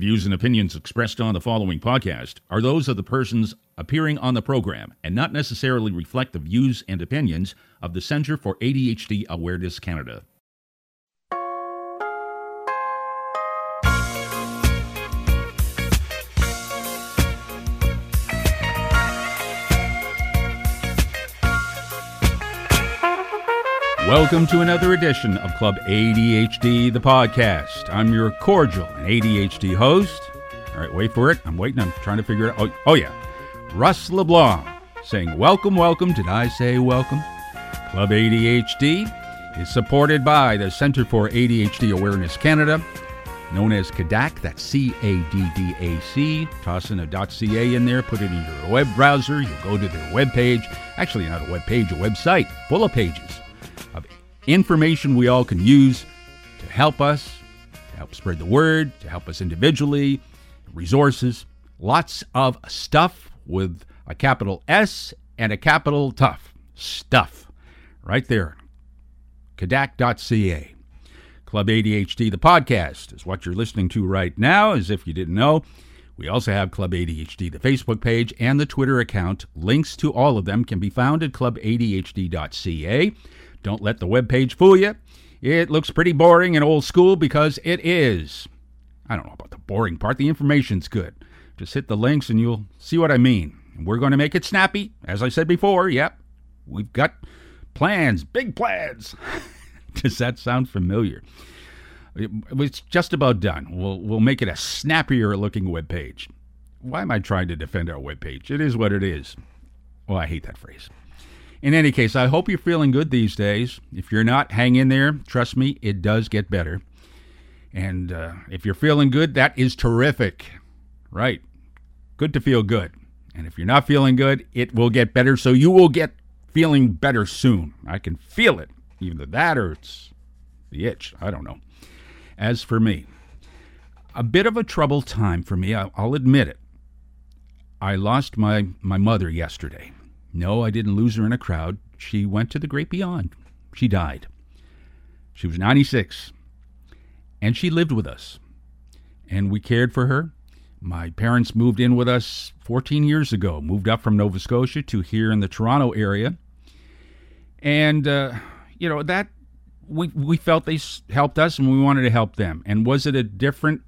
views and opinions expressed on the following podcast are those of the persons appearing on the program and not necessarily reflect the views and opinions of the Centre for ADHD Awareness Canada. Welcome to another edition of Club ADHD, the podcast. I'm your cordial and ADHD host. All right, wait for it. I'm waiting. I'm trying to figure it out. Oh yeah. Russ LeBlanc saying, welcome. Did I say welcome? Club ADHD is supported by the Centre for ADHD Awareness Canada, known as CADDAC. That's C-A-D-D-A-C. Toss in a .ca in there. Put it in your web browser. You'll go to their webpage. Actually, not a webpage, a website full of pages of information we all can use to help us, to help spread the word, to help us individually, resources, lots of stuff with a capital S and a capital tough. Stuff. Right there. CADDAC.ca. Club ADHD, the podcast, is what you're listening to right now, as if you didn't know. We also have Club ADHD, the Facebook page, and the Twitter account. Links to all of them can be found at clubadhd.ca. Don't let the webpage fool you. It looks pretty boring and old school because it is. I don't know about the boring part. The information's good. Just hit the links and you'll see what I mean. And we're going to make it snappy. As I said before, yep, we've got plans, big plans. Does that sound familiar? It's just about done. We'll make it a snappier looking webpage. Why am I trying to defend our webpage? It is what it is. Well, I hate that phrase. In any case, I hope you're feeling good these days. If you're not, hang in there. Trust me, it does get better. And if you're feeling good, that is terrific. Right. Good to feel good. And if you're not feeling good, it will get better, so you will get feeling better soon. I can feel it. Either that or it's the itch. I don't know. As for me, a bit of a troubled time for me. I'll admit it. I lost my mother yesterday. No, I didn't lose her in a crowd. She went to the great beyond. She died. She was 96. And she lived with us. And we cared for her. My parents moved in with us 14 years ago. Moved up from Nova Scotia to here in the Toronto area. And, that we felt they helped us and we wanted to help them. And was it a different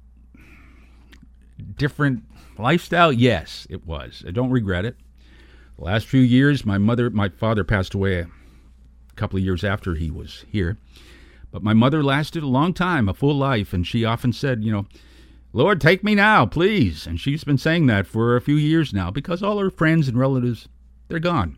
lifestyle? Yes, it was. I don't regret it. The last few years, my father passed away a couple of years after he was here. But my mother lasted a long time, a full life, and she often said, Lord, take me now, please. And she's been saying that for a few years now because all her friends and relatives, they're gone.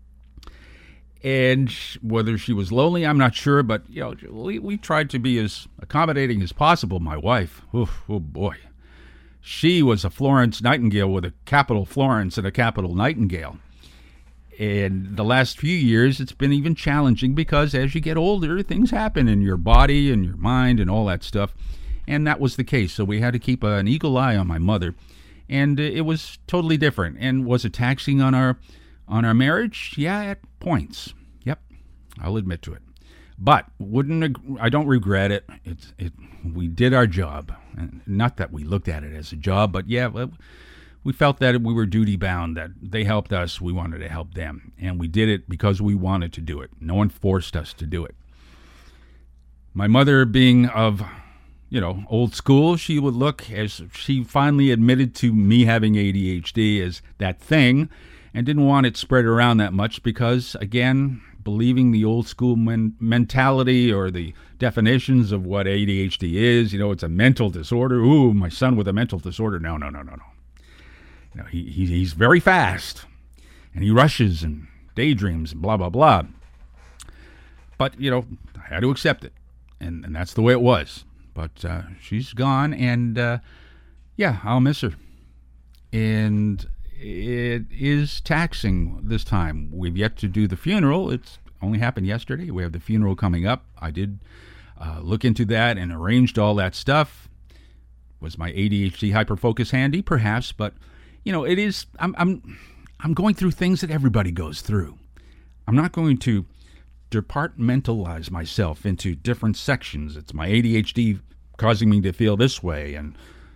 And whether she was lonely, I'm not sure, but we tried to be as accommodating as possible. My wife, oh boy. She was a Florence Nightingale with a capital Florence and a capital Nightingale. And the last few years, it's been even challenging because as you get older, things happen in your body and your mind and all that stuff. And that was the case. So we had to keep an eagle eye on my mother. And it was totally different. And was it taxing on our marriage? Yeah, at points. Yep, I'll admit to it. But I don't regret it. We did our job. And not that we looked at it as a job, but yeah, we felt that we were duty bound, that they helped us, we wanted to help them. And we did it because we wanted to do it. No one forced us to do it. My mother being of, old school, she would look, as she finally admitted to me having ADHD as that thing and didn't want it spread around that much because, again, believing the old school mentality or the definitions of what ADHD is, it's a mental disorder. Ooh, my son with a mental disorder. No. He's very fast and he rushes and daydreams and blah, blah, blah. But, I had to accept it. And that's the way it was. But she's gone and, I'll miss her. And it is taxing this time. We've yet to do the funeral. It's only happened yesterday. We have the funeral coming up. I did look into that and arranged all that stuff. Was my ADHD hyperfocus handy? Perhaps, but it is. I'm going through things that everybody goes through. I'm not going to departmentalize myself into different sections. It's my ADHD causing me to feel this way, and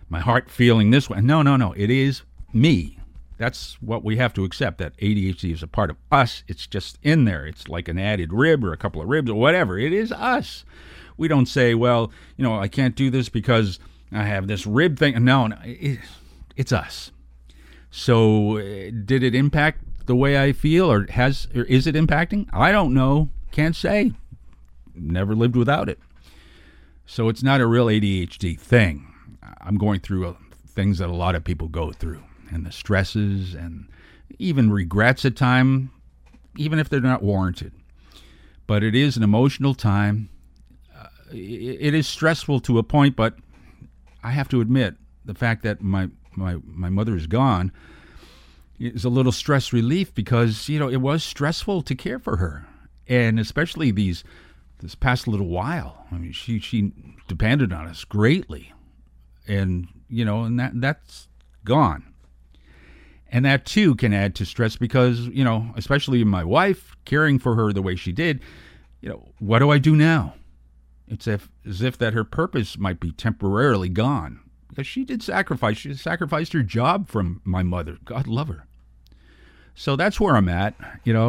my heart feeling this way. No. It is me. That's what we have to accept, that ADHD is a part of us. It's just in there. It's like an added rib or a couple of ribs or whatever. It is us. We don't say, well, I can't do this because I have this rib thing. No, it's us. So did it impact the way I feel, or is it impacting? I don't know. Can't say. Never lived without it. So it's not a real ADHD thing. I'm going through things that a lot of people go through, and the stresses and even regrets at time, even if they're not warranted. But it is an emotional time. It is stressful to a point, but I have to admit, the fact that my mother is gone is a little stress relief, because, it was stressful to care for her. And especially this past little while. I mean, she depended on us greatly. And, and that's gone. And that, too, can add to stress because, especially my wife, caring for her the way she did, what do I do now? It's as if that her purpose might be temporarily gone. Because she did sacrifice. She sacrificed her job from my mother. God love her. So that's where I'm at.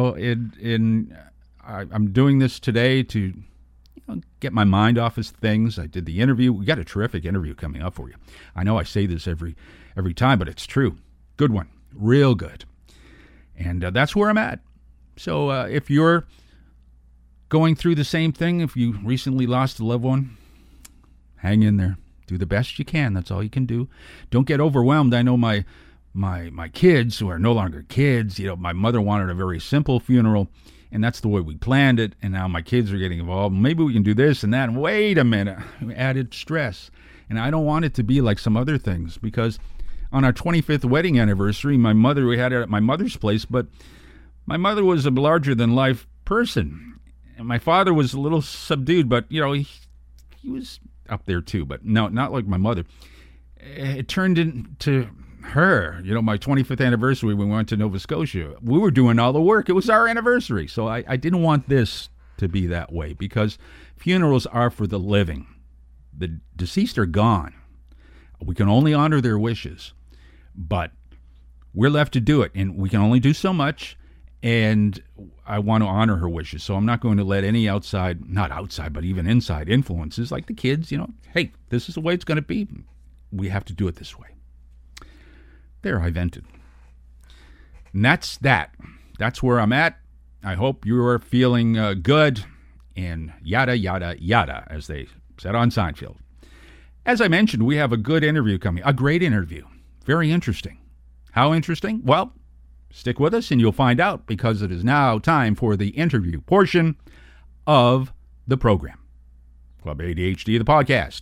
I'm doing this today to get my mind off of things. I did the interview. We got a terrific interview coming up for you. I know I say this every time, but it's true. Good one. Real good. And that's where I'm at. So if you're going through the same thing, if you recently lost a loved one, hang in there. Do the best you can. That's all you can do. Don't get overwhelmed. I know my kids, who are no longer kids, my mother wanted a very simple funeral, and that's the way we planned it, and now my kids are getting involved. Maybe we can do this and that. And wait a minute. Added stress. And I don't want it to be like some other things, because on our 25th wedding anniversary, we had it at my mother's place, but my mother was a larger-than-life person. And my father was a little subdued, but, he was up there too, but no, not like my mother. It turned into her, my 25th anniversary. We went to Nova Scotia. We were doing all the work. It was our anniversary. So I didn't want this to be that way, because funerals are for the living. The deceased are gone. We can only honor their wishes, but we're left to do it, and we can only do so much. And I want to honor her wishes. So I'm not going to let any not outside, but even inside influences like the kids, hey, this is the way it's going to be. We have to do it this way. There, I vented. And that's that. That's where I'm at. I hope you're feeling good, and yada, yada, yada, as they said on Seinfeld. As I mentioned, we have a good interview coming, a great interview. Very interesting. How interesting? Well, stick with us and you'll find out, because it is now time for the interview portion of the program. Club ADHD, the podcast.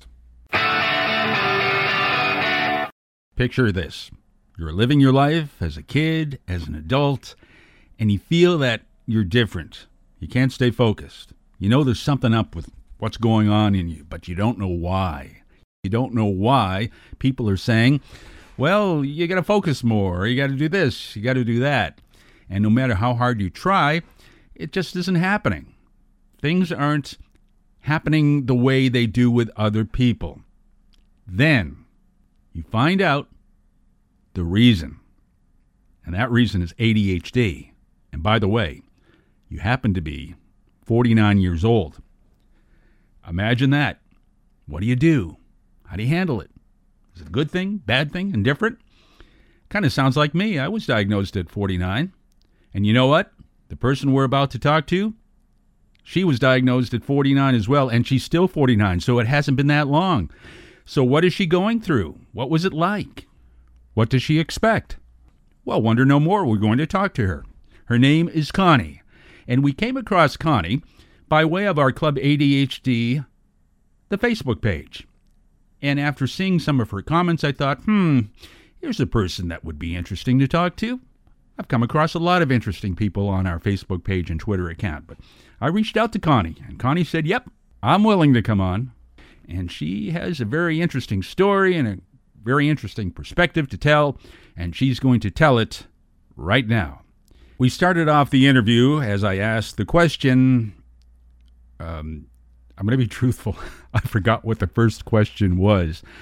Picture this. You're living your life as a kid, as an adult, and you feel that you're different. You can't stay focused. You know there's something up with what's going on in you, but you don't know why. You don't know why people are saying, well, you got to focus more, or you got to do this, you got to do that. And no matter how hard you try, it just isn't happening. Things aren't happening the way they do with other people. Then you find out the reason. And that reason is ADHD. And by the way, you happen to be 49 years old. Imagine that. What do? How do you handle it? Is it a good thing, bad thing, indifferent? Kind of sounds like me. I was diagnosed at 49. And you know what? The person we're about to talk to, she was diagnosed at 49 as well, and she's still 49, so it hasn't been that long. So what is she going through? What was it like? What does she expect? Well, wonder no more. We're going to talk to her. Her name is Connie, and we came across Connie by way of our Club ADHD, the Facebook page. And after seeing some of her comments, I thought, here's a person that would be interesting to talk to. I've come across a lot of interesting people on our Facebook page and Twitter account, but I reached out to Connie, and Connie said, yep, I'm willing to come on. And she has a very interesting story and a very interesting perspective to tell, and she's going to tell it right now. We started off the interview as I asked the question, I'm going to be truthful. I forgot what the first question was.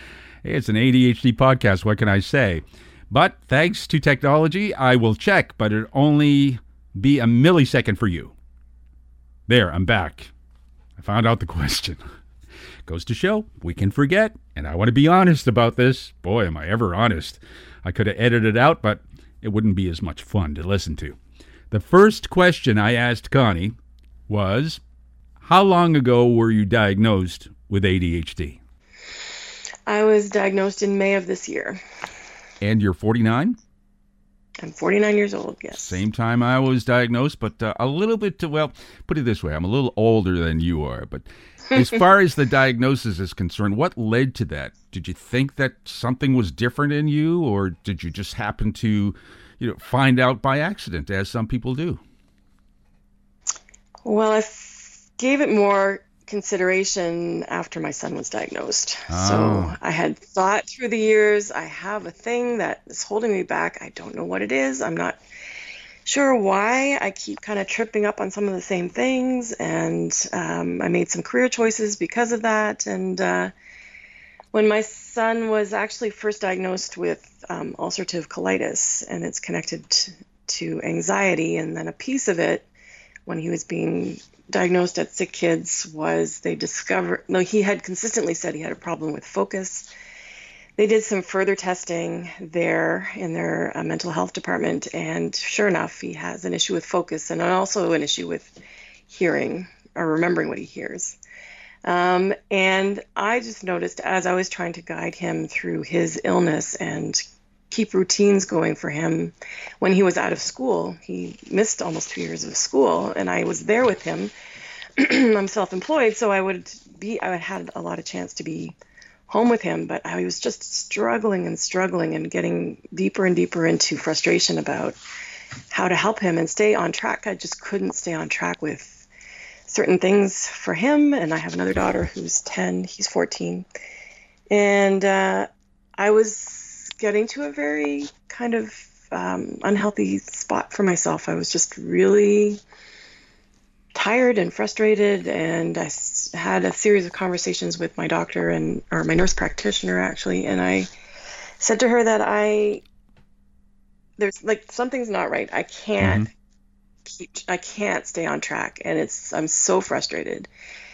Hey, it's an ADHD podcast. What can I say? But thanks to technology, I will check, but it'll only be a millisecond for you. There, I'm back. I found out the question. Goes to show, we can forget, and I want to be honest about this. Boy, am I ever honest. I could have edited it out, but it wouldn't be as much fun to listen to. The first question I asked Connie was, how long ago were you diagnosed with ADHD? I was diagnosed in May of this year. And you're 49? I'm 49 years old, yes. Same time I was diagnosed, but a little bit, well, put it this way, I'm a little older than you are, but as far as the diagnosis is concerned, what led to that? Did you think that something was different in you, or did you just happen to, find out by accident, as some people do? Well, I gave it more consideration after my son was diagnosed. Oh. So I had thought through the years, I have a thing that is holding me back. I don't know what it is. I'm not sure why. I keep kind of tripping up on some of the same things, and I made some career choices because of that. And when my son was actually first diagnosed with ulcerative colitis, and it's connected to anxiety, and then a piece of it when he was being diagnosed at Sick Kids was he had consistently said he had a problem with focus. They did some further testing there in their mental health department, and sure enough, he has an issue with focus and also an issue with hearing or remembering what he hears. And I just noticed as I was trying to guide him through his illness and keep routines going for him when he was out of school. He missed almost 2 years of school, and I was there with him. I'm self-employed, so I had a lot of chance to be home with him, but I was just struggling and getting deeper and deeper into frustration about how to help him and stay on track. I just couldn't stay on track with certain things for him, and I have another daughter who's 10, he's 14, and I was getting to a very kind of unhealthy spot for myself. I was just really tired and frustrated, and I had a series of conversations with my doctor or my nurse practitioner actually, and I said to her that there's like something's not right. I can't stay on track, and I'm so frustrated.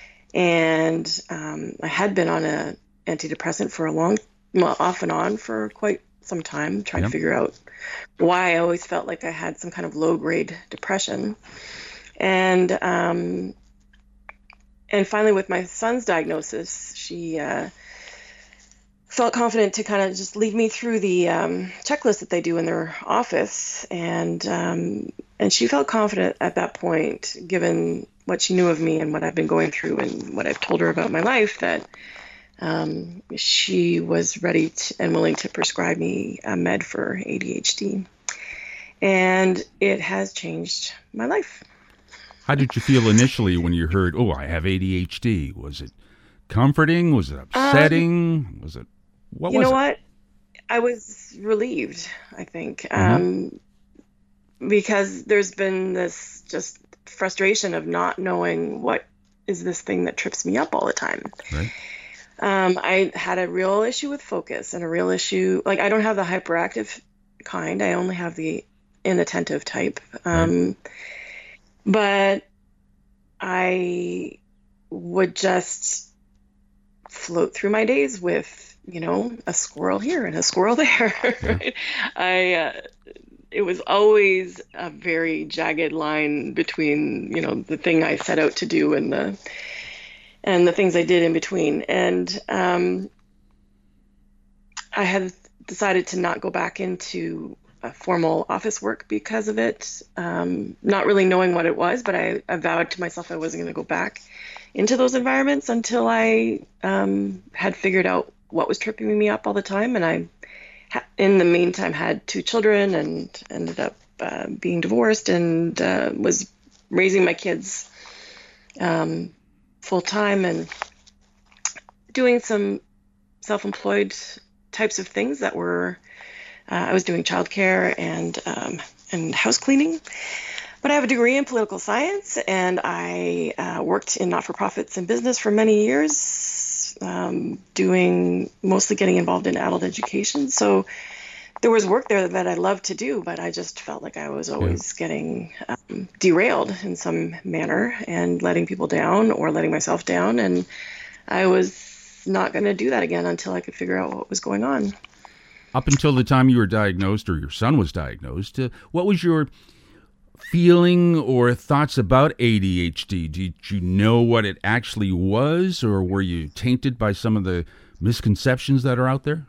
And I had been on a antidepressant for off and on for quite some time, trying to figure out why I always felt like I had some kind of low-grade depression. And finally, with my son's diagnosis, she felt confident to kind of just lead me through the checklist that they do in their office. And she felt confident at that point, given what she knew of me and what I've been going through and what I've told her about my life, that she was ready and willing to prescribe me a med for ADHD. And it has changed my life. How did you feel initially when you heard, I have ADHD? Was it comforting? Was it upsetting? What was it? You know what? I was relieved, I think, because there's been this just frustration of not knowing what is this thing that trips me up all the time. Right. I had a real issue with focus and a real issue, like I don't have the hyperactive kind. I only have the inattentive type. But I would just float through my days with, a squirrel here and a squirrel there. Right? It was always a very jagged line between, the thing I set out to do and the things I did in between. And I had decided to not go back into formal office work because of it, not really knowing what it was, but I vowed to myself I wasn't going to go back into those environments until I had figured out what was tripping me up all the time. And I, in the meantime, had 2 children and ended up being divorced and was raising my kids full time and doing some self-employed types of things that were, I was doing childcare and house cleaning. But I have a degree in political science, and I worked in not-for-profits and business for many years, mostly getting involved in adult education. So there was work there that I loved to do, but I just felt like I was always getting derailed in some manner and letting people down or letting myself down. And I was not going to do that again until I could figure out what was going on. Up until the time you were diagnosed or your son was diagnosed, what was your feeling or thoughts about ADHD? Did you know what it actually was, or were you tainted by some of the misconceptions that are out there?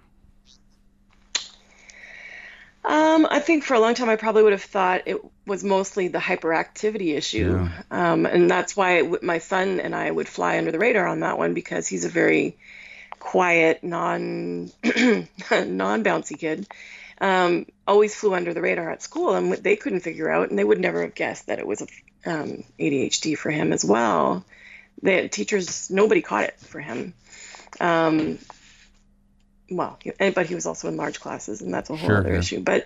I think for a long time I probably would have thought it was mostly the hyperactivity issue. Yeah. And that's why my son and I would fly under the radar on that one, because he's a very quiet, non-bouncy kid. Always flew under the radar at school, and they couldn't figure out, and they would never have guessed that it was ADHD for him as well. The teachers, nobody caught it for him. But he was also in large classes, and that's a whole other issue. But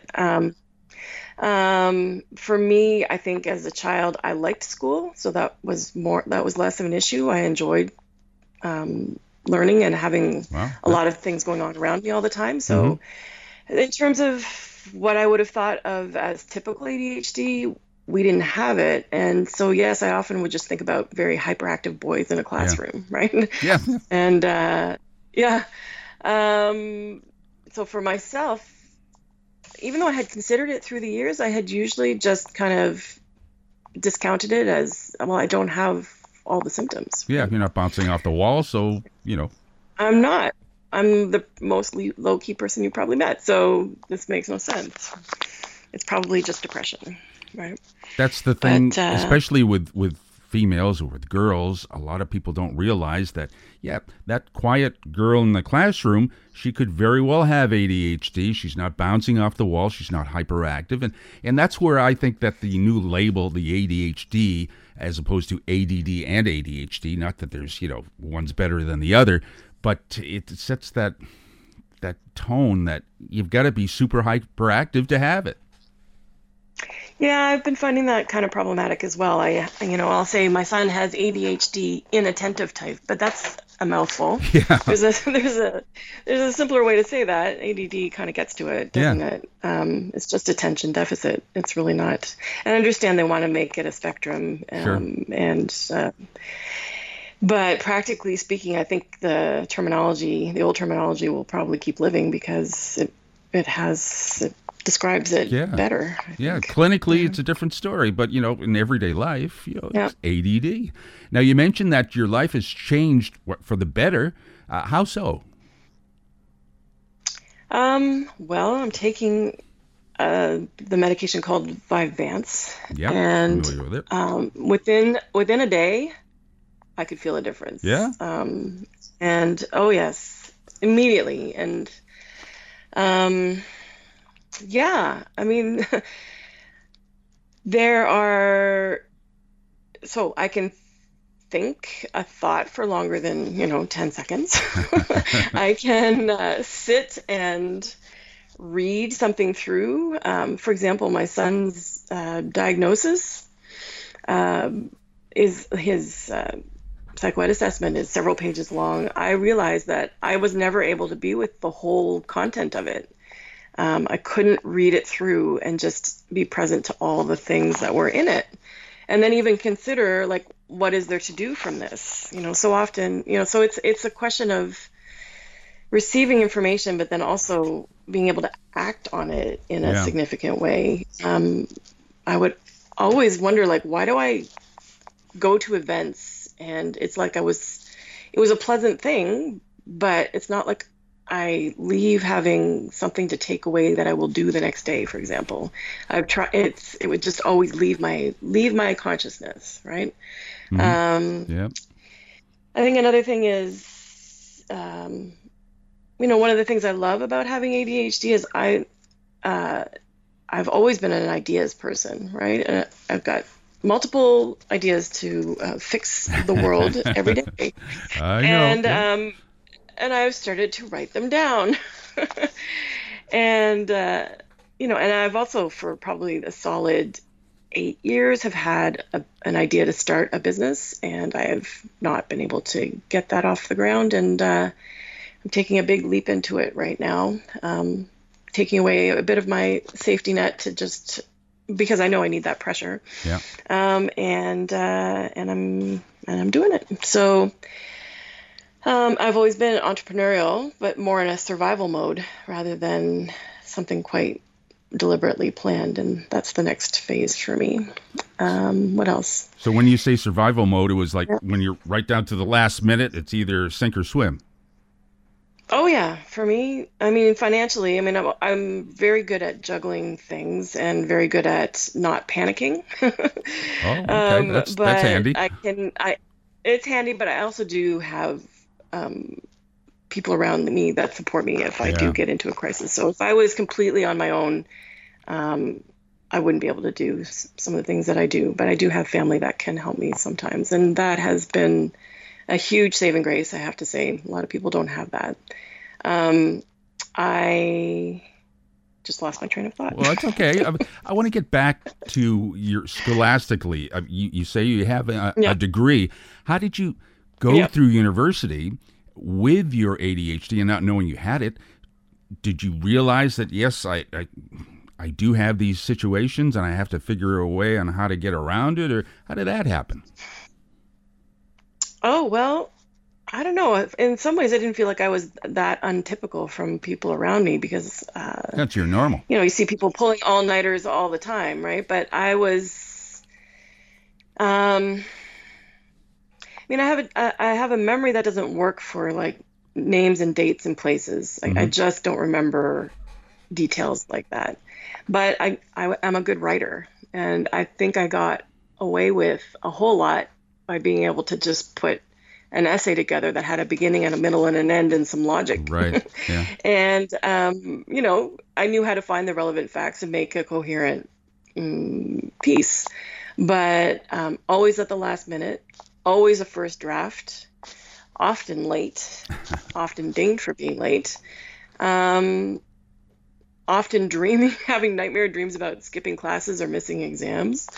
for me, I think as a child, I liked school, so that was less of an issue. I enjoyed learning and having a lot of things going on around me all the time. So in terms of what I would have thought of as typical ADHD, we didn't have it. And so, yes, I often would just think about very hyperactive boys in a classroom, right? Yeah. And so for myself, even though I had considered it through the years, I had usually just kind of discounted it as, well, I don't have all the symptoms. Yeah, you're not bouncing off the wall, so, I'm not. I'm the most low-key person you probably met, so this makes no sense. It's probably just depression, right? That's the thing, especially with females or with girls. A lot of people don't realize that, that quiet girl in the classroom, she could very well have ADHD. She's not bouncing off the wall. She's not hyperactive. And that's where I think that the new label, the ADHD, as opposed to ADD and ADHD, not that there's, one's better than the other, but it sets that tone that you've got to be super hyperactive to have it. Yeah, I've been finding that kind of problematic as well. I'll say my son has ADHD inattentive type, but that's a mouthful. Yeah. There's a simpler way to say that. ADD kind of gets to it, doesn't it? It's just attention deficit. It's really not. And I understand they want to make it a spectrum. Sure. But practically speaking, I think the old terminology will probably keep living because it describes it better. Yeah, clinically it's a different story, but in everyday life, it's ADD. Now you mentioned that your life has changed for the better. How so? Well, I'm taking the medication called Vyvanse, and within a day, I could feel a difference. Yeah. And oh yes, immediately. And yeah, I mean, so I can think a thought for longer than, 10 seconds. I can sit and read something through. For example, my son's diagnosis is his psychoed assessment is several pages long. I realized that I was never able to be with the whole content of it. I couldn't read it through and just be present to all the things that were in it. And then even consider, like, what is there to do from this? So often, so it's a question of receiving information, but then also being able to act on it in a significant way. I would always wonder, like, why do I go to events and it's like it was a pleasant thing, but it's not like I leave having something to take away that I will do the next day, for example. I've tried, it would just always leave my consciousness, right? Mm-hmm. I think another thing is, one of the things I love about having ADHD is I've always been an ideas person, right? And I've got multiple ideas to fix the world every day. I know. And I've started to write them down. and, and I've also, for probably a solid 8 years have had an idea to start a business, and I have not been able to get that off the ground. And I'm taking a big leap into it right now, taking away a bit of my safety net to just because I know I need that pressure. Yeah. And I'm doing it. So I've always been entrepreneurial, but more in a survival mode rather than something quite deliberately planned. And that's the next phase for me. What else? So when you say survival mode, it was like when you're right down to the last minute, it's either sink or swim. Oh yeah, for me, I mean, financially, I mean, I'm very good at juggling things and very good at not panicking. Oh, okay, that's handy. It's handy, but I also do have people around me that support me if I do get into a crisis. So if I was completely on my own, I wouldn't be able to do some of the things that I do. But I do have family that can help me sometimes, and that has been a huge saving grace, I have to say. A lot of people don't have that. I just lost my train of thought. Well, that's okay. I want to get back to your scholastically. You say you have a degree. How did you go through university with your ADHD and not knowing you had it? Did you realize that, yes, I do have these situations and I have to figure a way on how to get around it? Or how did that happen? Oh, well, I don't know. In some ways, I didn't feel like I was that untypical from people around me because that's your normal. You see people pulling all-nighters all the time, right? But I was, I mean, I have a memory that doesn't work for like names and dates and places. Like, I just don't remember details like that. But I'm a good writer, and I think I got away with a whole lot by being able to just put an essay together that had a beginning and a middle and an end and some logic. Right. Yeah. And, I knew how to find the relevant facts and make a coherent piece. But always at the last minute, always a first draft, often late, often dinged for being late, often having nightmare dreams about skipping classes or missing exams.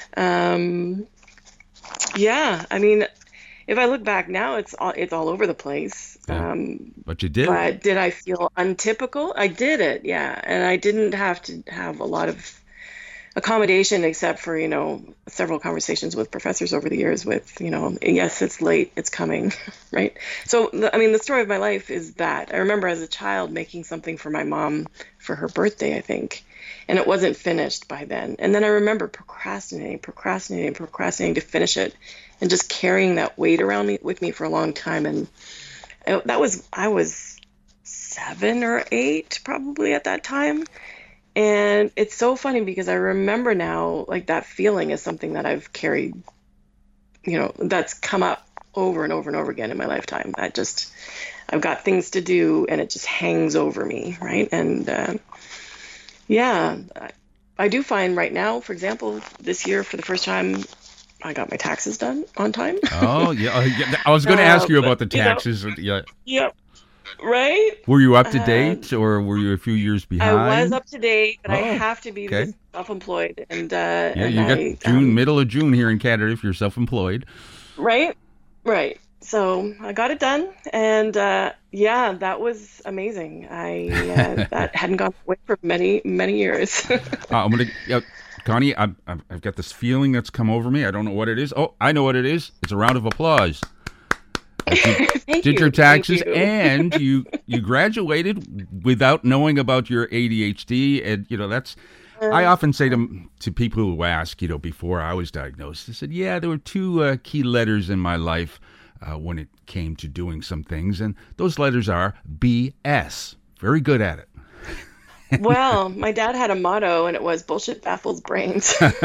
Yeah, I mean, if I look back now, it's all over the place. But you did. But did I feel untypical? I did it, yeah. And I didn't have to have a lot of accommodation except for, several conversations with professors over the years with, yes, it's late, it's coming, right? So, the story of my life is that. I remember as a child making something for my mom for her birthday, I think. And it wasn't finished by then. And then I remember procrastinating to finish it and just carrying that weight around with me for a long time. And I was 7 or 8 probably at that time. And it's so funny because I remember now, like, that feeling is something that I've carried, that's come up over and over and over again in my lifetime. I've got things to do and it just hangs over me, right? And yeah, I do find right now, for example, this year for the first time, I got my taxes done on time. Oh, yeah. I was going to ask you about the taxes. Yep. Right? Were you up to date or were you a few years behind? I was up to date, but I have to be self-employed. And you got middle of June here in Canada if you're self-employed. Right. So I got it done, and that was amazing. That hadn't gone away for many, many years. I'm gonna, Connie, I've got this feeling that's come over me. I don't know what it is. Oh, I know what it is. It's a round of applause. You did your taxes and you graduated without knowing about your ADHD, and that's. I often say to people who ask, before I was diagnosed, I said, there were 2 key letters in my life when it came to doing some things, and those letters are BS. Very good at it. Well, my dad had a motto, and it was "bullshit baffles brains," and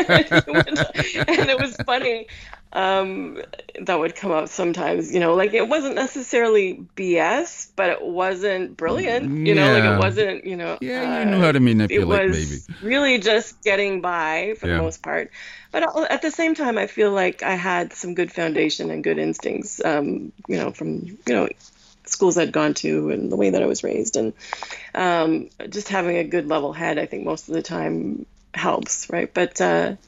it was funny. That would come up sometimes, like it wasn't necessarily BS, but it wasn't brilliant, like it wasn't, you knew how to manipulate, it was really just getting by for the most part. But at the same time, I feel like I had some good foundation and good instincts, from, schools I'd gone to and the way that I was raised, and just having a good level head, I think most of the time helps, right? But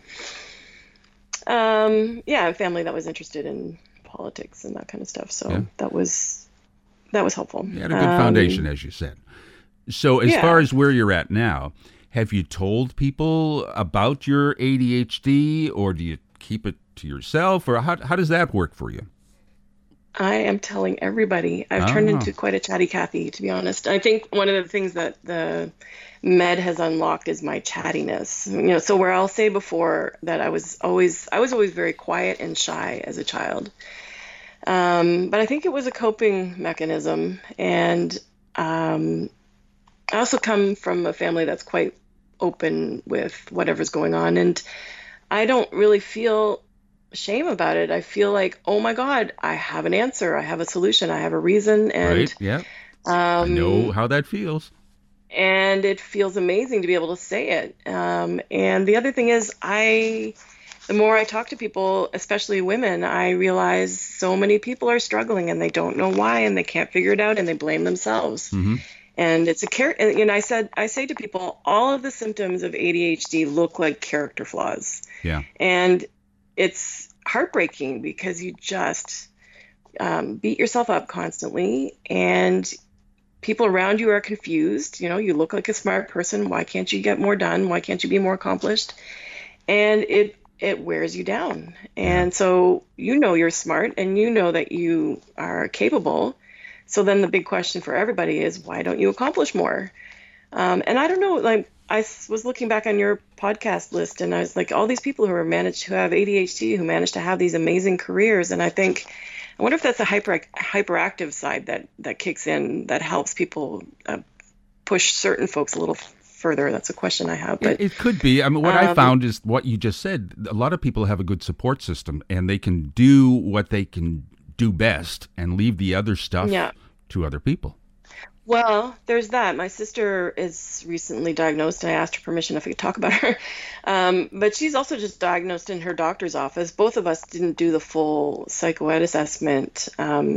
yeah, a family that was interested in politics and that kind of stuff. So that was helpful. You had a good foundation, as you said. So as far as where you're at now, have you told people about your ADHD, or do you keep it to yourself, or how does that work for you? I am telling everybody. I've turned into quite a chatty Cathy, to be honest. I think one of the things that the med has unlocked is my chattiness. You know, so where I'll say before that I was always very quiet and shy as a child. But I think it was a coping mechanism. And I also come from a family that's quite open with whatever's going on. And I don't really feel shame about it. I feel like, oh my God, I have an answer. I have a solution. I have a reason. And right. Yeah. I know how that feels. And it feels amazing to be able to say it. And the other thing is, the more I talk to people, especially women, I realize so many people are struggling and they don't know why, and they can't figure it out, and they blame themselves. Mm-hmm. And it's and I say to people, all of the symptoms of ADHD look like character flaws. Yeah. And it's heartbreaking because you just beat yourself up constantly, and people around you are confused. You know, you look like a smart person. Why can't you get more done? Why can't you be more accomplished? And it wears you down. And so you know you're smart and you know that you are capable. So then the big question for everybody is, why don't you accomplish more? And I don't know, like I was looking back on your podcast list, and I was like, all these people who have ADHD, who managed to have these amazing careers. And I wonder if that's a hyperactive side that kicks in, that helps people push certain folks a little further. That's a question I have. But it could be. I mean, what I found is what you just said. A lot of people have a good support system, and they can do what they can do best and leave the other stuff to other people. Well, there's that. My sister is recently diagnosed, and I asked her permission if I could talk about her. But she's also just diagnosed in her doctor's office. Both of us didn't do the full psychoed assessment.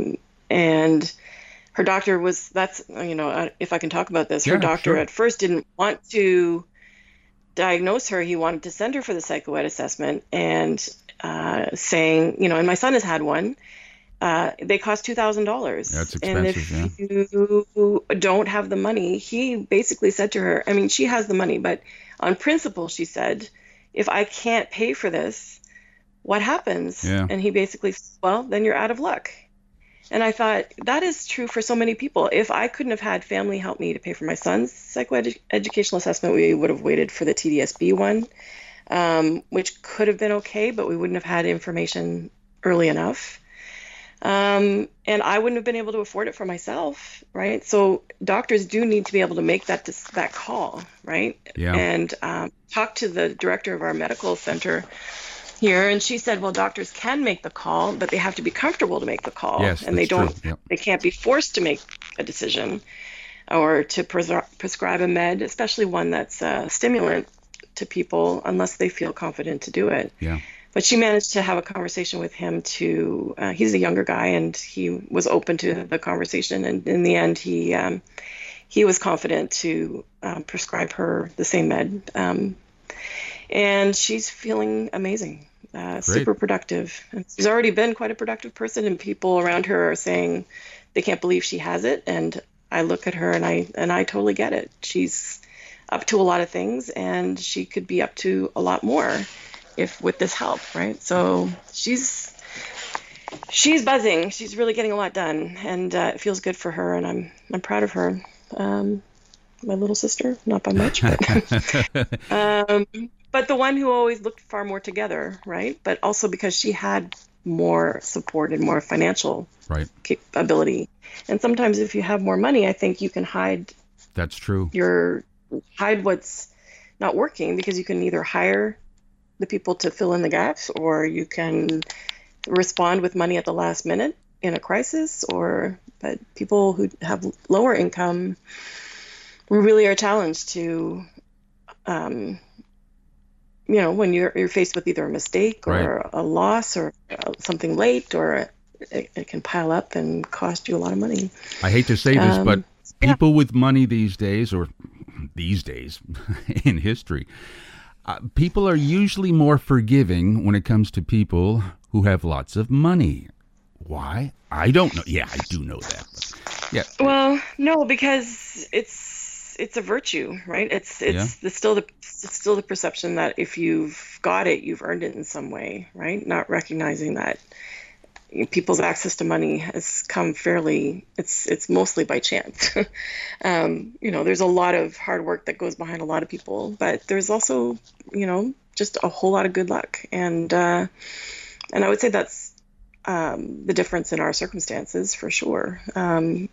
And her doctor if I can talk about this, her doctor at first didn't want to diagnose her. He wanted to send her for the psychoed assessment, and saying, and my son has had one. They cost $2,000. That's expensive. And if you don't have the money, he basically said to her, I mean, she has the money, but on principle, she said, if I can't pay for this, what happens? Yeah. And he basically said, well, then you're out of luck. And I thought, that is true for so many people. If I couldn't have had family help me to pay for my son's psychoeducational assessment, we would have waited for the TDSB one, which could have been okay, but we wouldn't have had information early enough. And I wouldn't have been able to afford it for myself, right? So doctors do need to be able to make that call, right? Yeah. And talk to the director of our medical center here, and she said, well, doctors can make the call, but they have to be comfortable to make the call. Yes, and they can't be forced to make a decision or to prescribe a med, especially one that's a stimulant to people, unless they feel confident to do it. Yeah. But she managed to have a conversation with him he's a younger guy, and he was open to the conversation. And in the end, he was confident to prescribe her the same med. And she's feeling amazing, super productive. And she's already been quite a productive person, and people around her are saying they can't believe she has it. And I look at her and I totally get it. She's up to a lot of things, and she could be up to a lot more with this help, right? So she's buzzing. She's really getting a lot done, and it feels good for her, and I'm proud of her. My little sister, not by much, but the one who always looked far more together, right? But also because she had more support and more financial capability. And sometimes if you have more money, I think you can hide. That's true. Hide what's not working, because you can either hire the people to fill in the gaps, or you can respond with money at the last minute in a crisis. But people who have lower income, we really are challenged to, when you're faced with either a mistake or a loss or something late, or it can pile up and cost you a lot of money. I hate to say this, but people with money these days in history, People are usually more forgiving when it comes to people who have lots of money. Why? I don't know. Yeah, I do know that. But yeah. Well, no, because it's a virtue, right? It's still the perception that if you've got it, you've earned it in some way, right? Not recognizing that people's access to money has come it's mostly by chance. There's a lot of hard work that goes behind a lot of people, but there's also, just a whole lot of good luck. And I would say that's the difference in our circumstances for sure. And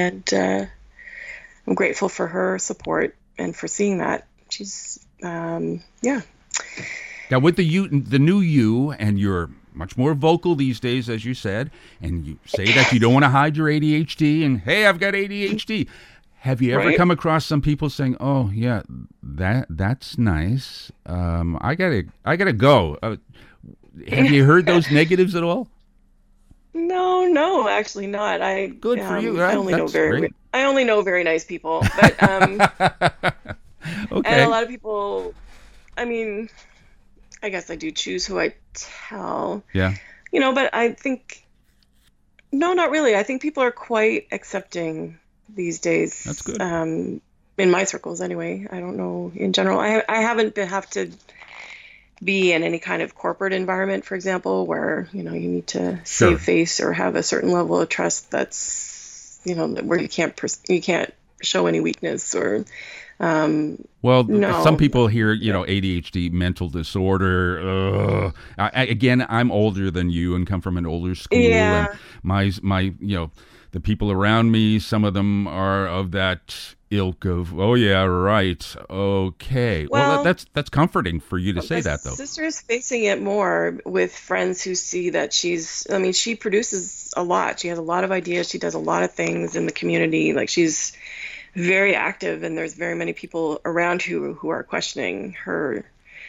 I'm grateful for her support and for seeing that. She's, yeah. Now, with the new you, and you're much more vocal these days, as you said, and you say that you don't want to hide your ADHD, and hey, I've got ADHD. Have you ever come across some people saying, "Oh, yeah, that's nice. I gotta go." Have you heard those negatives at all? No, actually not. Good for you. Right? I only know very nice people, but okay. And a lot of people. I mean, I guess I do choose who I tell. Yeah. But I think no, not really. I think people are quite accepting these days. That's good. In my circles, anyway. I don't know in general. I haven't have to be in any kind of corporate environment, for example, where you need to save face or have a certain level of trust. That's where you can't show any weakness or. Some people hear ADHD, mental disorder. Again, I'm older than you and come from an older school, and my the people around me, some of them are of that ilk of, oh yeah, right, okay. Well, that's comforting for you to say that, though. My sister's facing it more with friends who see that she produces a lot. She has a lot of ideas. She does a lot of things in the community. Like, she's very active, and there's very many people around who are questioning her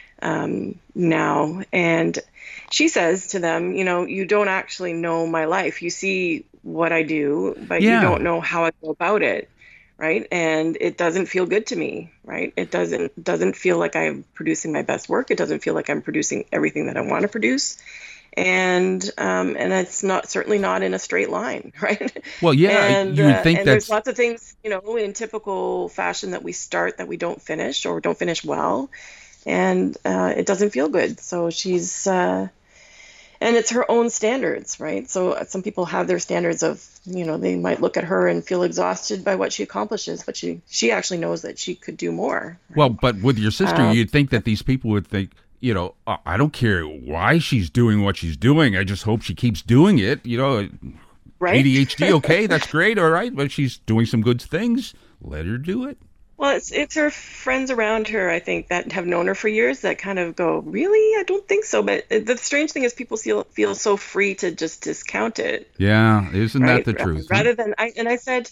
now. And she says to them, you don't actually know my life. You see what I do, but you don't know how I go about it, right? And it doesn't feel good to me, right? It doesn't feel like I'm producing my best work. It doesn't feel like I'm producing everything that I want to produce. And it's certainly not in a straight line, right? Well, yeah, you would think that there's lots of things, in typical fashion that we start that we don't finish or don't finish well, and it doesn't feel good. So she's, and it's her own standards, right? So some people have their standards of, they might look at her and feel exhausted by what she accomplishes, but she actually knows that she could do more. Right? Well, but with your sister, you'd think that these people would think, I don't care why she's doing what she's doing. I just hope she keeps doing it. Right? ADHD, okay, that's great, all right, but she's doing some good things. Let her do it. Well, it's her friends around her, I think, that have known her for years that kind of go, really? I don't think so. But the strange thing is people feel so free to just discount it. Yeah, isn't that the truth? Rather than, I said,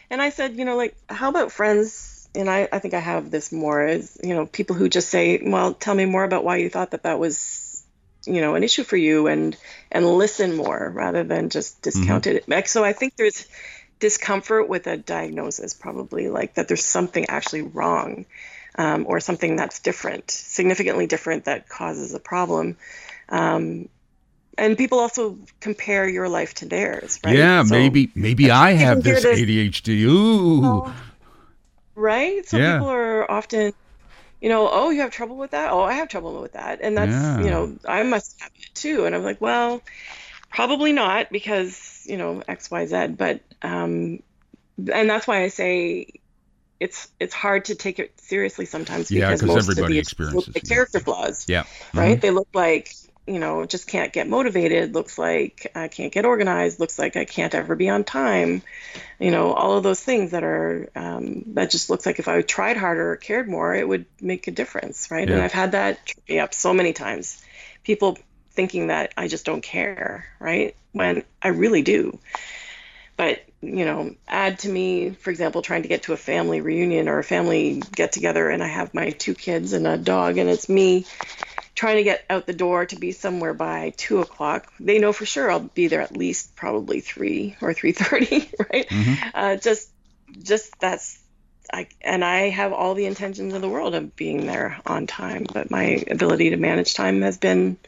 how about friends? And I think I have this more is, people who just say, well, tell me more about why you thought that was, an issue for you, and listen more rather than just discount it. So I think there's discomfort with a diagnosis, probably, like that there's something actually wrong, or something that's different, significantly different, that causes a problem. And people also compare your life to theirs, right? Yeah, so maybe I have this ADHD. Ooh. Right? So people are often, oh, you have trouble with that? Oh, I have trouble with that. And that's, I must have it too. And I'm like, well, probably not, because, X, Y, Z. But, and that's why I say it's hard to take it seriously sometimes, because most everybody of experiences the character flaws. Yeah. Right? They look like, just can't get motivated, looks like I can't get organized, looks like I can't ever be on time, all of those things that are, that just looks like if I tried harder or cared more, it would make a difference, right? Yeah. And I've had that trip me up so many times. People thinking that I just don't care, right? When I really do. But, add to me, for example, trying to get to a family reunion or a family get together, and I have my 2 kids and a dog, and it's me trying to get out the door to be somewhere by 2:00. They know for sure I'll be there at least probably 3 or 3:30, right? Mm-hmm. Just that's I have all the intentions in the world of being there on time, but my ability to manage time has been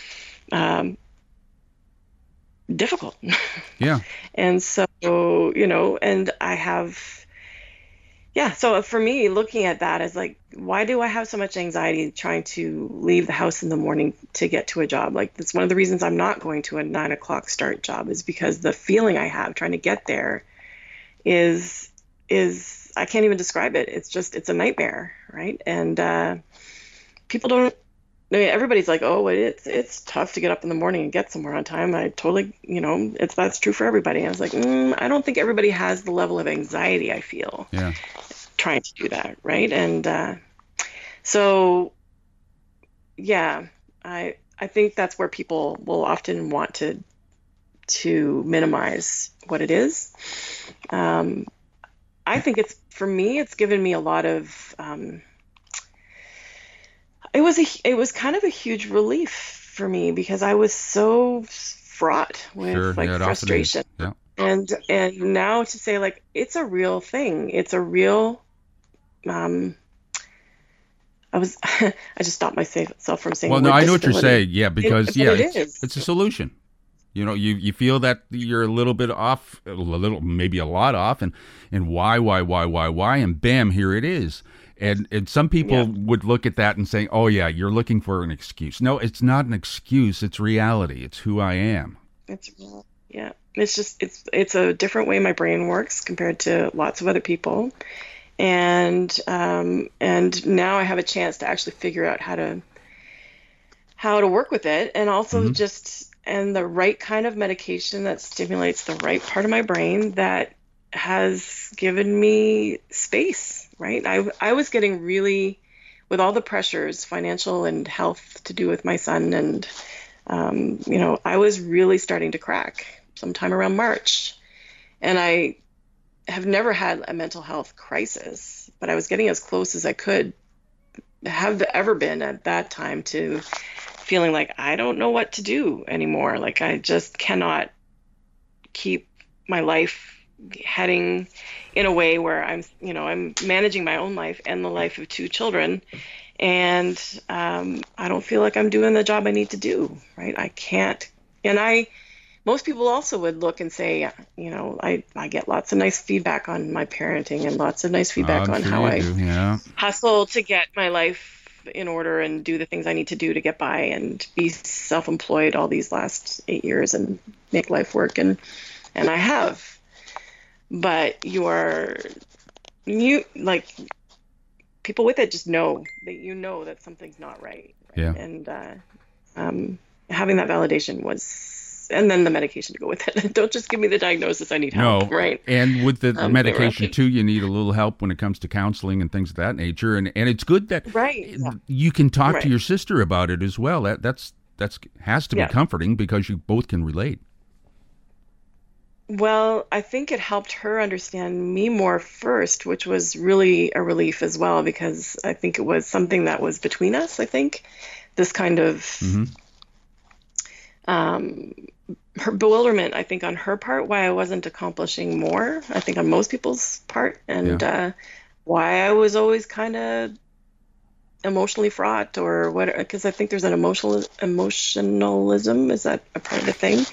difficult. Yeah. And so, and I have, yeah. So for me, looking at that as like, why do I have so much anxiety trying to leave the house in the morning to get to a job? Like, that's one of the reasons I'm not going to a 9 o'clock start job, is because the feeling I have trying to get there is I can't even describe it. It's a nightmare, right? And people don't. I mean, everybody's like, oh, it's tough to get up in the morning and get somewhere on time. I totally, that's true for everybody. And I was like, I don't think everybody has the level of anxiety I feel trying to do that, right? And so, yeah, I think that's where people will often want to minimize what it is. I think for me, it's given me a lot of. It was kind of a huge relief for me, because I was so fraught with frustration. Yeah. And now to say, like, it's a real thing. It's a real I just stopped myself from saying. Well, no, I know what you're saying. Yeah, because it's a solution. You feel that you're a little bit off, maybe a lot off, and why, and bam, here it is. And some people would look at that and say, oh, yeah, you're looking for an excuse. No, it's not an excuse. It's reality. It's who I am. It's real. Yeah. It's just, it's a different way my brain works compared to lots of other people. And now I have a chance to actually figure out how to work with it. And also and the right kind of medication that stimulates the right part of my brain that has given me space. Right. I was getting really, with all the pressures, financial and health to do with my son. And, I was really starting to crack sometime around March. And I have never had a mental health crisis, but I was getting as close as I could have ever been at that time to feeling like I don't know what to do anymore. Like, I just cannot keep my life heading in a way where I'm managing my own life and the life of 2 children. And I don't feel like I'm doing the job I need to do, right? I can't. And most people also would look and say, I get lots of nice feedback on my parenting and lots of nice feedback on how I hustle to get my life in order and do the things I need to do to get by and be self-employed all these last 8 years and make life work. And I have. But people with it just know that that something's not right. Yeah. And having that validation and then the medication to go with it. Don't just give me the diagnosis, I need help. No. Right. And with the medication too, you need a little help when it comes to counseling and things of that nature. And it's good that you can talk to your sister about it as well. That's has to be comforting, because you both can relate. Well, I think it helped her understand me more first, which was really a relief as well, because I think it was something that was between us. I think this kind of her bewilderment, I think, on her part, why I wasn't accomplishing more, I think on most people's part, and why I was always kind of emotionally fraught, or what, because I think there's an emotionalism. Is that a part of the thing?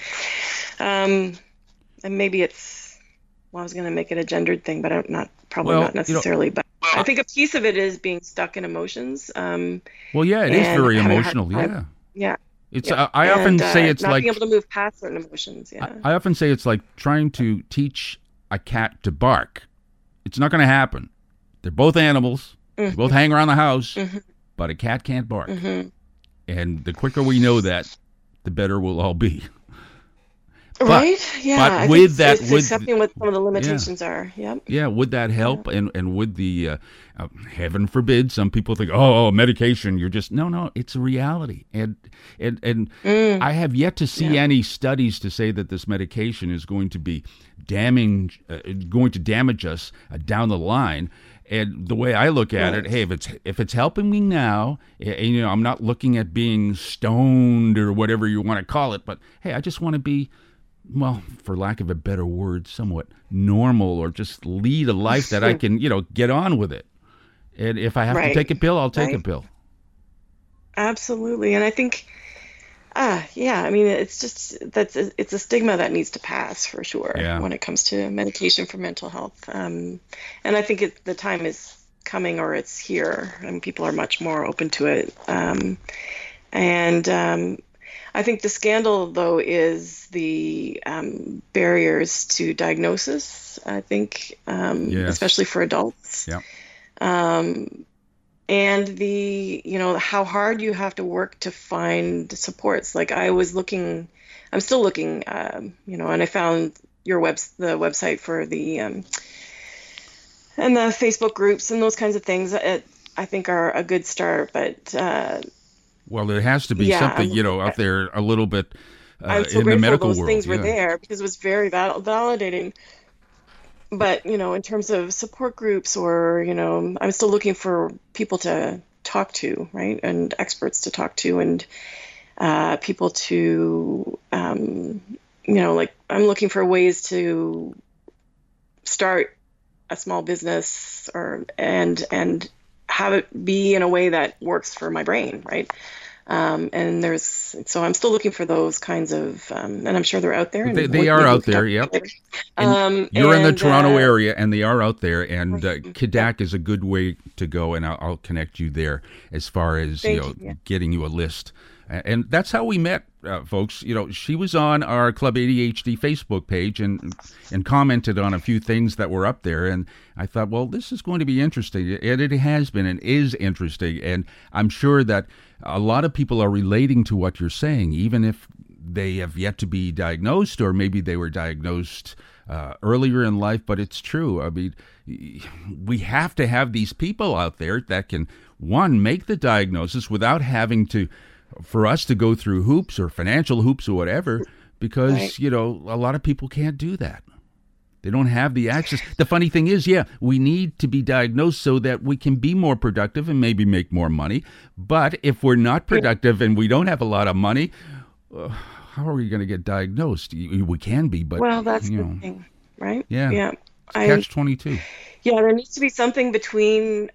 And maybe I was going to make it a gendered thing, but not necessarily. But I think a piece of it is being stuck in emotions. It is very emotional. Yeah. It's. I often say it's not like being able to move past certain emotions. Yeah. I often say it's like trying to teach a cat to bark. It's not going to happen. They're both animals. They both hang around the house, but a cat can't bark. And the quicker we know that, the better we'll all be. Right? Yeah. But with that, accepting what some of the limitations are. Yep. Yeah. Would that help? Yeah. And would the heaven forbid, some people think, oh, medication. You're just no. It's a reality. And I have yet to see any studies to say that this medication is going to be damage us down the line. And the way I look at it, hey, if it's helping me now, and, I'm not looking at being stoned or whatever you want to call it, but hey, I just want to be well, for lack of a better word, somewhat normal, or just lead a life that I can, get on with it. And if I have to Right. take a pill, I'll take a Right. pill. Absolutely. And I think, yeah, I mean, it's a stigma that needs to pass for sure Yeah. when it comes to medication for mental health. And I think the time is coming, or it's here, and people are much more open to it. And I think the scandal, though, is the barriers to diagnosis, I think, Yes. especially for adults. Yeah. And how hard you have to work to find supports. Like I'm still looking, and I found the website for and the Facebook groups and those kinds of things, I think are a good start. But Well, there has to be yeah, something, out there a little bit I'm so in the grateful medical those world. things were Yeah. there, because it was very validating. But, in terms of support groups, or, I'm still looking for people to talk to, right? And experts to talk to, and people to, like, I'm looking for ways to start a small business, and have it be in a way that works for my brain, right? So I'm still looking for those kinds of, and I'm sure they're out there. And They are maybe we out can there, talk yep. together. And you're in the And Toronto area, and they are out there. And Right. Kadak is a good way to go, and I'll connect you there as far as Thank you. Yeah. getting you a list. And that's how we met, folks. She was on our Club ADHD Facebook page and commented on a few things that were up there. And I thought, well, this is going to be interesting. And it has been and is interesting. And I'm sure that a lot of people are relating to what you're saying, even if they have yet to be diagnosed, or maybe they were diagnosed earlier in life. But it's true. I mean, we have to have these people out there that can, one, make the diagnosis without having for us to go through hoops or financial hoops or whatever, because, Right. A lot of people can't do that. They don't have the access. The funny thing is, we need to be diagnosed so that we can be more productive and maybe make more money. But if we're not productive and we don't have a lot of money, how are we going to get diagnosed? We can be, but Well, that's the thing, right? Yeah. Yeah. catch-22. Yeah, there needs to be something between,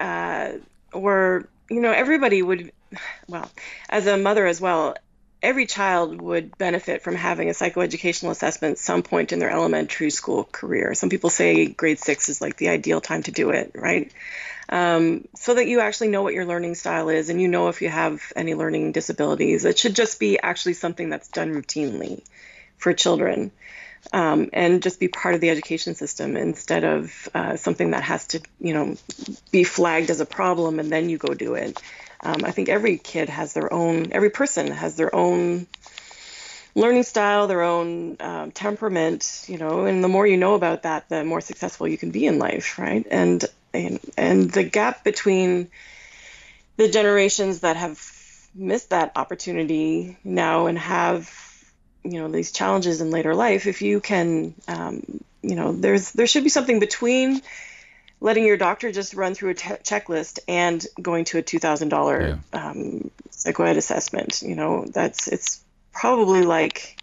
where, everybody would, well, as a mother as well, every child would benefit from having a psychoeducational assessment at some point in their elementary school career. Some people say grade 6 is like the ideal time to do it, right? So that you actually know what your learning style is, and if you have any learning disabilities. It should just be actually something that's done routinely for children, and just be part of the education system, instead of something that has to, be flagged as a problem and then you go do it. I think every person has their own learning style, their own temperament, and the more you know about that, the more successful you can be in life, right? And the gap between the generations that have missed that opportunity now and have, these challenges in later life, if you can, there should be something between letting your doctor just run through a checklist and going to a $2,000 psychoed assessment. It's probably like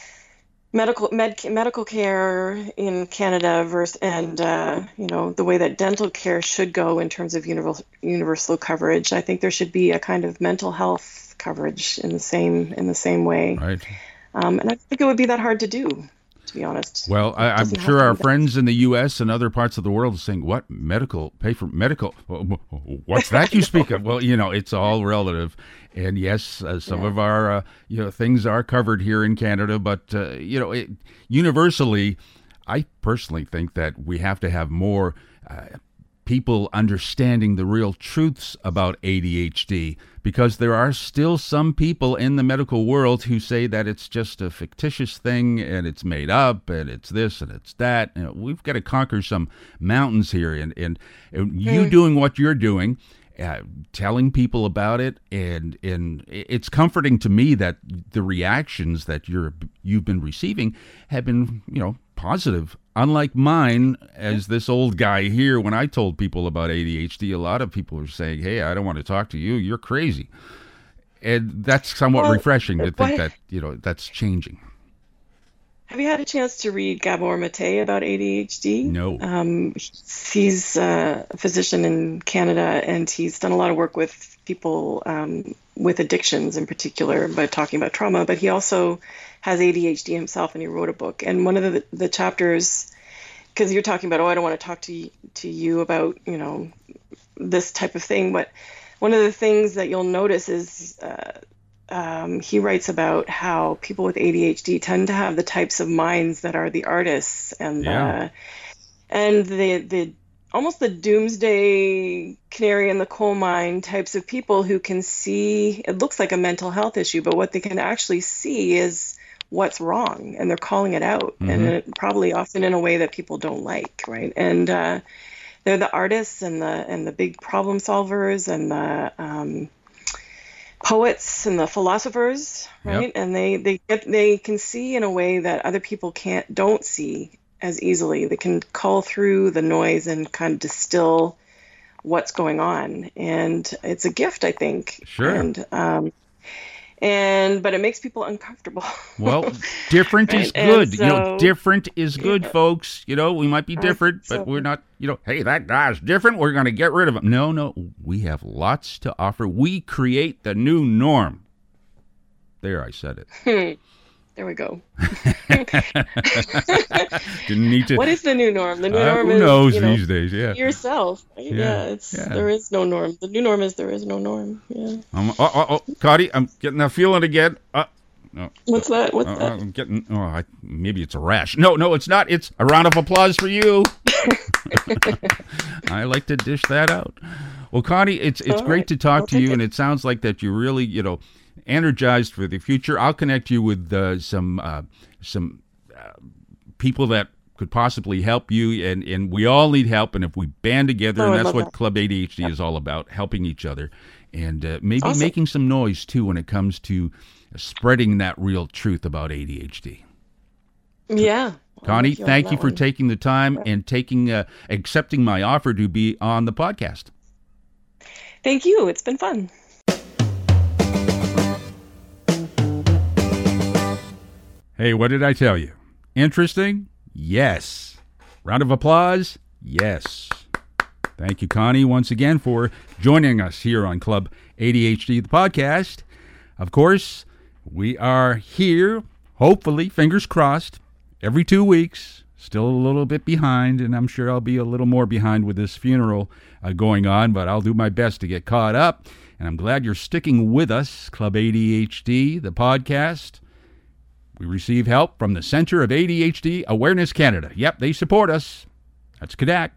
medical care in Canada and the way that dental care should go in terms of universal coverage. I think there should be a kind of mental health coverage in the same way. Right. And I think it would be that hard to do, to be honest. Well, I'm sure our friends in the U.S. and other parts of the world are saying, what, pay for medical? What's that you speak of? Well, it's all relative. And yes, some of our, things are covered here in Canada. But, universally, I personally think that we have to have more people understanding the real truths about ADHD, because there are still some people in the medical world who say that it's just a fictitious thing and it's made up and it's this and it's that. We've got to conquer some mountains here, and you doing what you're doing, telling people about it, and it's comforting to me that the reactions that you've been receiving have been, positive. Unlike mine, as this old guy here, when I told people about ADHD, a lot of people are saying, hey, I don't want to talk to you. You're crazy. And that's somewhat refreshing to think that, that's changing. Have you had a chance to read Gabor Mate about ADHD? No. He's a physician in Canada, and he's done a lot of work with people with addictions in particular, by talking about trauma. But he also has ADHD himself, and he wrote a book. And one of the chapters, because you're talking about, I don't want to talk to you about, this type of thing, but one of the things that you'll notice is he writes about how people with ADHD tend to have the types of minds that are the artists and the almost the doomsday canary in the coal mine types of people who can see, it looks like a mental health issue, but what they can actually see is what's wrong, and they're calling it out, and probably often in a way that people don't like, right? And they're the artists and the big problem solvers and the poets and the philosophers, right? Yep. And they can see in a way that other people don't see as easily. They can cull through the noise and kind of distill what's going on, and it's a gift, I think. Sure. But it makes people uncomfortable. Well, different is good. So, different is good, folks. We might be different, but we're not, hey, that guy's different, we're going to get rid of him. No, we have lots to offer. We create the new norm. There, I said it. There we go. Didn't need to. What is the new norm? The new norm who is, knows these days, yeah. Yourself. Right? There is no norm. The new norm is there is no norm. Yeah. Cotty, I'm getting that feeling again. No. What's that? I'm getting, maybe it's a rash. No, it's not. It's a round of applause for you. I like to dish that out. Well, Connie, it's great to talk to you, and it sounds like that you really, energized for the future. I'll connect you with some people that could possibly help you, and we all need help, and if we band together, and that's what Club ADHD is all about, helping each other, and maybe making some noise, too, when it comes to spreading that real truth about ADHD. Yeah. Connie, thank you for taking the time and accepting my offer to be on the podcast. Thank you. It's been fun. Hey, what did I tell you? Interesting? Yes. Round of applause? Yes. Thank you, Connie, once again for joining us here on Club ADHD, the podcast. Of course, we are here, hopefully, fingers crossed, every 2 weeks. Still a little bit behind, and I'm sure I'll be a little more behind with this funeral going on, but I'll do my best to get caught up. And I'm glad you're sticking with us, Club ADHD, the podcast. We receive help from the Center of ADHD Awareness Canada. Yep, they support us. That's CADDAC,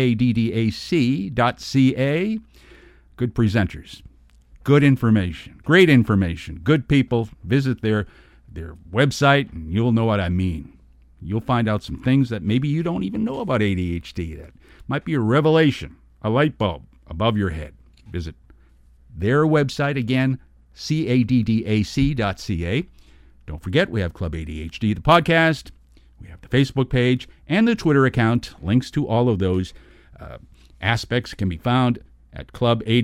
CADDAC.ca. Good presenters, good information, great information, good people. Visit their website, and you'll know what I mean. You'll find out some things that maybe you don't even know about ADHD. That might be a revelation, a light bulb above your head. Visit their website again, CADDAC.ca. Don't forget, we have Club ADHD, the podcast. We have the Facebook page and the Twitter account. Links to all of those aspects can be found at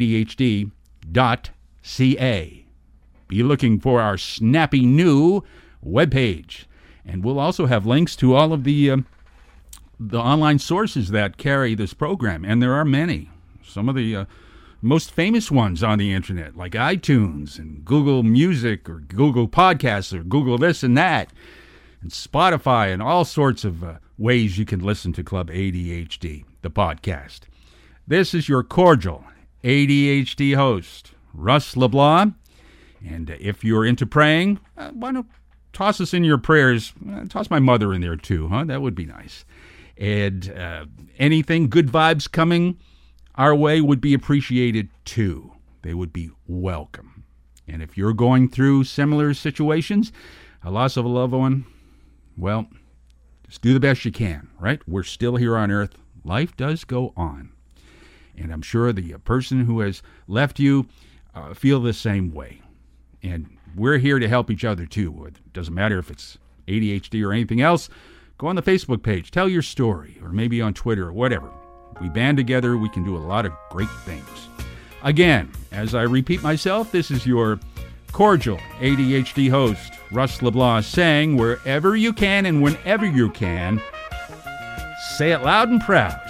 clubadhd.ca. Be looking for our snappy new webpage. And we'll also have links to all of the online sources that carry this program. And there are many. Some of the most famous ones on the internet, like iTunes and Google Music or Google Podcasts or Google this and that, and Spotify and all sorts of ways you can listen to Club ADHD, the podcast. This is your cordial ADHD host, Russ LeBlanc. And if you're into praying, why don't toss us in your prayers. Toss my mother in there too, huh? That would be nice. And anything, good vibes coming our way would be appreciated too. They would be welcome. And if you're going through similar situations, a loss of a loved one, well, just do the best you can, right? We're still here on earth. Life does go on. And I'm sure the person who has left you feel the same way. And we're here to help each other too. It doesn't matter if it's ADHD or anything else. Go on the Facebook page, tell your story, or maybe on Twitter or whatever. We band together, we can do a lot of great things. Again, as I repeat myself, this is your cordial ADHD host, Russ LeBlanc saying, wherever you can and whenever you can, say it loud and proud.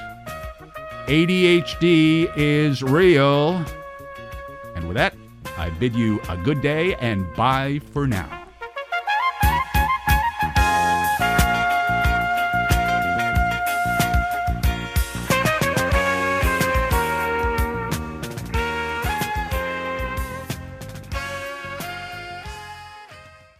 ADHD is real. And with that, I bid you a good day and bye for now.